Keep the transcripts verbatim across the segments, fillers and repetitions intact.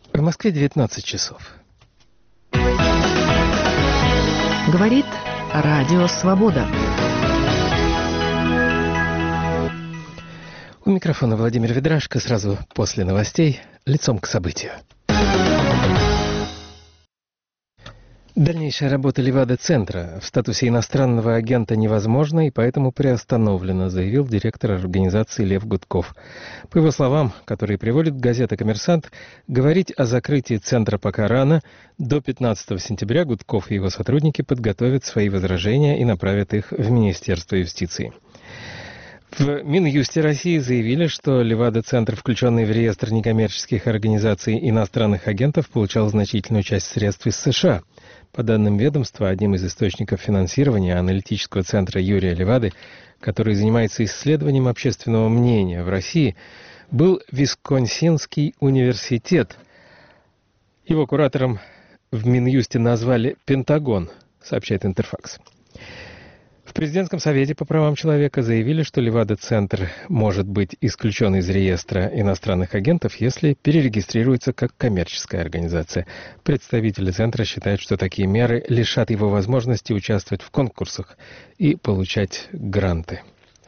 В Москве девятнадцать часов. Говорит Радио Свобода. У микрофона Владимир Ведрашко. Сразу после новостей лицом к событию. Дальнейшая работа Левада-центра в статусе иностранного агента невозможна и поэтому приостановлена, заявил директор организации Лев Гудков. По его словам, которые приводит газета «Коммерсант», говорить о закрытии центра пока рано. До пятнадцатого сентября Гудков и его сотрудники подготовят свои возражения и направят их в Министерство юстиции. В Минюсте России заявили, что Левада-центр, включенный в реестр некоммерческих организаций иностранных агентов, получал значительную часть средств из США. По данным ведомства, одним из источников финансирования аналитического центра Юрия Левады, который занимается исследованием общественного мнения в России, был Висконсинский университет. Его куратором в Минюсте назвали «Пентагон», сообщает Интерфакс. В президентском совете по правам человека заявили, что Левада-центр может быть исключен из реестра иностранных агентов, если перерегистрируется как коммерческая организация. Представители центра считают, что такие меры лишат его возможности участвовать в конкурсах и получать гранты.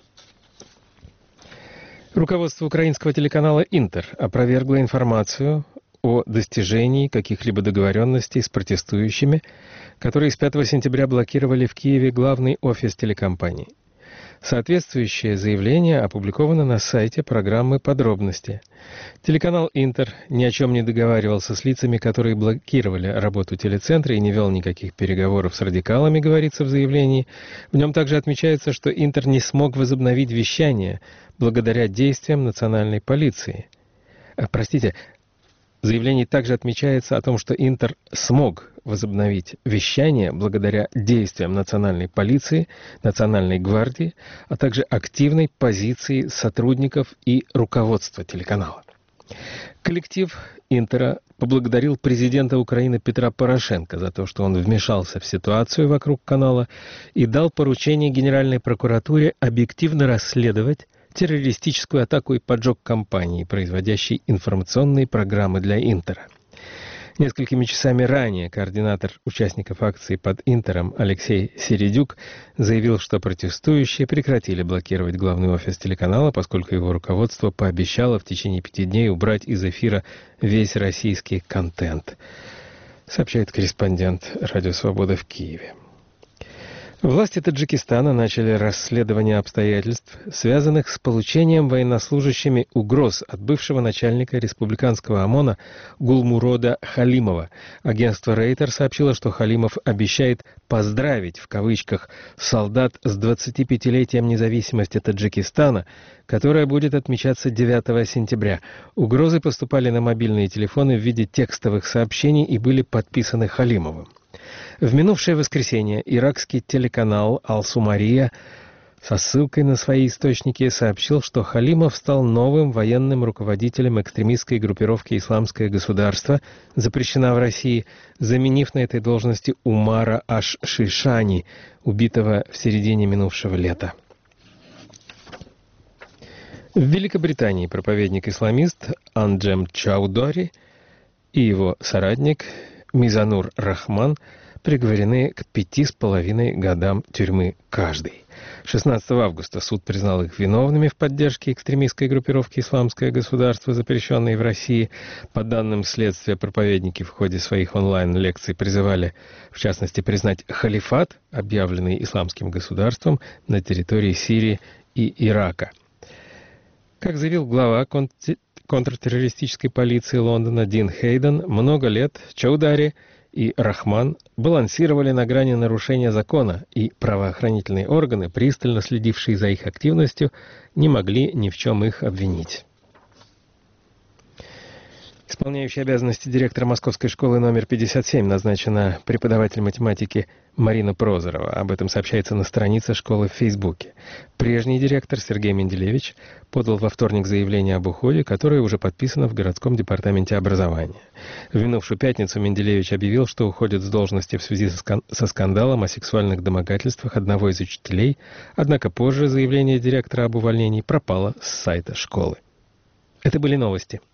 Руководство украинского телеканала «Интер» опровергло информацию о достижении каких-либо договоренностей с протестующими, которые с пятого сентября блокировали в Киеве главный офис телекомпании. Соответствующее заявление опубликовано на сайте программы «Подробности». Телеканал «Интер» ни о чем не договаривался с лицами, которые блокировали работу телецентра и не вел никаких переговоров с радикалами, говорится в заявлении. В нем также отмечается, что «Интер» не смог возобновить вещание благодаря действиям национальной полиции. А, простите, в заявлении также отмечается о том, что «Интер» смог возобновить вещание благодаря действиям национальной полиции, национальной гвардии, а также активной позиции сотрудников и руководства телеканала. Коллектив «Интера» поблагодарил президента Украины Петра Порошенко за то, что он вмешался в ситуацию вокруг канала и дал поручение Генеральной прокуратуре объективно расследовать террористическую атаку и поджог компании, производящей информационные программы для «Интера». Несколькими часами ранее координатор участников акции под «Интером» Алексей Середюк заявил, что протестующие прекратили блокировать главный офис телеканала, поскольку его руководство пообещало в течение пяти дней убрать из эфира весь российский контент, сообщает корреспондент «Радио Свобода» в Киеве. Власти Таджикистана начали расследование обстоятельств, связанных с получением военнослужащими угроз от бывшего начальника республиканского ОМОНа Гулмурода Халимова. Агентство Рейтер сообщило, что Халимов обещает «поздравить» в кавычках солдат с двадцатипятилетием независимости Таджикистана, которая будет отмечаться девятого сентября. Угрозы поступали на мобильные телефоны в виде текстовых сообщений и были подписаны Халимовым. В минувшее воскресенье иракский телеканал «Ал-Сумария» со ссылкой на свои источники сообщил, что Халимов стал новым военным руководителем экстремистской группировки «Исламское государство», запрещена в России, заменив на этой должности Умара Аш-Шишани, убитого в середине минувшего лета. В Великобритании проповедник-исламист Анджем Чаудори и его соратник Мизанур Рахман приговорены к пяти с половиной годам тюрьмы каждый. шестнадцатого августа суд признал их виновными в поддержке экстремистской группировки «Исламское государство», запрещенной в России. По данным следствия, проповедники в ходе своих онлайн-лекций призывали, в частности, признать халифат, объявленный Исламским государством, на территории Сирии и Ирака. Как заявил глава контр... контртеррористической полиции Лондона Дин Хейден, много лет Чаудари и Рахман балансировали на грани нарушения закона, и правоохранительные органы, пристально следившие за их активностью, не могли ни в чем их обвинить. Исполняющий обязанности директора Московской школы номер пятьдесят семь назначена преподаватель математики Марина Прозорова. Об этом сообщается на странице школы в Фейсбуке. Прежний директор Сергей Менделевич подал во вторник заявление об уходе, которое уже подписано в городском департаменте образования. В минувшую пятницу Менделевич объявил, что уходит с должности в связи со скандалом о сексуальных домогательствах одного из учителей, однако позже заявление директора об увольнении пропало с сайта школы. Это были новости.